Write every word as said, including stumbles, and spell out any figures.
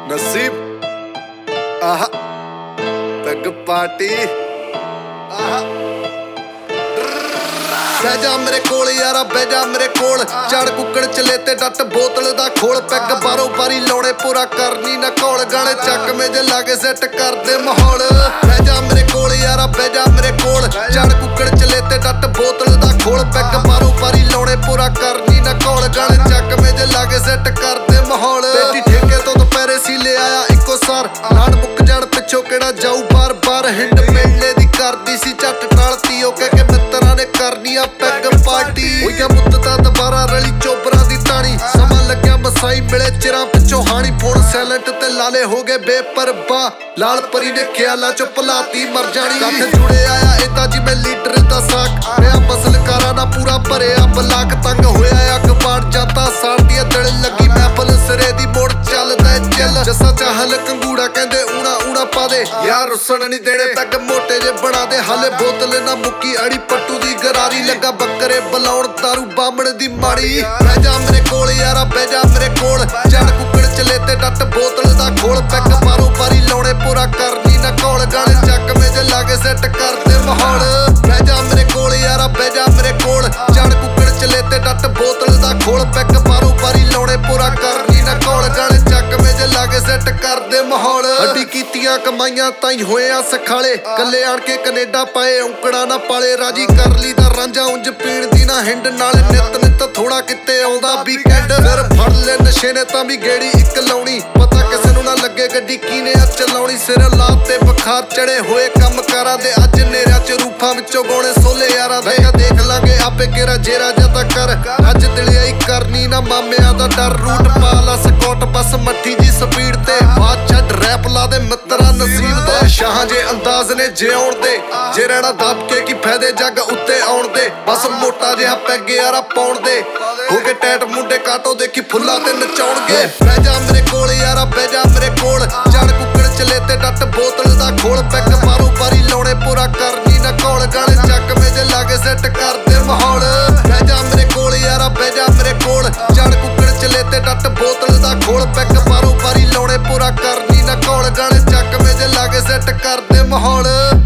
नसीब आहा peg party आहा बैजा मेरे कोल यारा बैजा मेरे कोल चढ़ कुकड़ चले ते डट बोतल दा खोल पैग बारो बारी लाउणे पूरा करनी ना कौल गाने चक में जे लागे सेट कर दे माहौल बैजा मेरे कोल यारा बैजा मेरे कोल चढ़ कुकड़ चले ते डट बोतल दा खोल पैग बारो बारी लाउणे पूरा करनी ना कौल गाने चक में जे लागे सेट कर दे माहौल बेटी ठेके तो दोपहरे सी ले आया इको सार लाड़ मुक जाण पिछो केड़ा जाऊ बार बार हिंड मेले दी करदी सी झट टालती ओ कह के मित्तरां ने करनी आ पैग पार्टी होया मुद्दता दोबारा रली चोबरा दी ताणी समा लग्या मसाई मिले चिरां पिछो हानी फोन साइलेंट ते लाले हो गए बेपरवाह लाल परी ने ख्याला चो भलाती मर जानी कथ जुड़े आया इदा जिवें लीडर दा साक मैं मसलकारा ना पूरा भरिया बलाक तंग होया अखबार जाता साल दी दिल लगी महफल सिरे दी मोड़ चलदा चिल जसा चाहल कंगूड़ा कहंदे ऊना ऊना पा दे यार रुसन नहीं देने पैग मोटे जे बना दे हाले बोतल ना मुक्की अड़ी पट्टू दी गरारी लगा बकरे बलाउण दारू बामण दी माड़ी बैजा मेरे कोल यारा बैजा मेरे कोल चढ़ कुकड़ चले ते डट बोतल दा खोल पैग बारो बारी लाउणे पूरा करनी ना कौल गाने चक में जे लागे सेट कर दे माहौल बैजा मेरे कोल यारा बैजा मेरे कोल चढ़ कुकड़ चले ते डट बोतल दा खोल पैग बारो बारी लाउणे पूरा करनी ना कौल गाने चक में जे लागे सेट कर दे माहौल हड्डी कीतियां कमाइयां ताई होए आ सखाले कल्ले आण के कनेडा पाए औंकड़ा ना पाले राजी कर ली दा रांझा उंज पीण दी ना हिंड नाल नित नित थोड़ा किते आउंदा वीकेंड फिर फड़ ले नशे ने तां भी गेड़ी इक लाउणी पता किसे नूं ना लगे गड्डी कीने आ चलाउणी सिर लात ते बुखार चढ़े होए कम करा दे अज नेरिया च रूफां विचों गौणे सोले यारा दे देख लांगे आपे केरा जेरा जदा कर अज दिलियाई करनी ना मामिਆਂ ਦਾ डर रूट पाला स्कॉट बस मट्ठी जी स्पीड ते बात छड रैप ला दे मित्रा नसीब दा शाह जे अंदाज ने जिउण दे जे रहना दब के की फायदे जग उत्ते आउण दे बस मोटा जिहा पैग यारा पाउण दे हो के टैट मुंडे काटो देखी फुੱਲਾਂ ते नचाउणगे बैजा मेरे कोल यारा बैजा मेरे कोल चढ़ कुकड़ चले ते डट बोतल दा खोल पैग बारो बारी लाउणे पूरा करनी ना कौल गाने चक में जे लागे सेट कर दे माहौल बैजा मेरे कोल यारा बैजा मेरे कोल चढ़ कुकड़ चले ते डट बोतल दा खोल पैग बारो बारी लाउणे पूरा करनी ना कौल गाने चक में जे लागे सेट कर दे माहौल।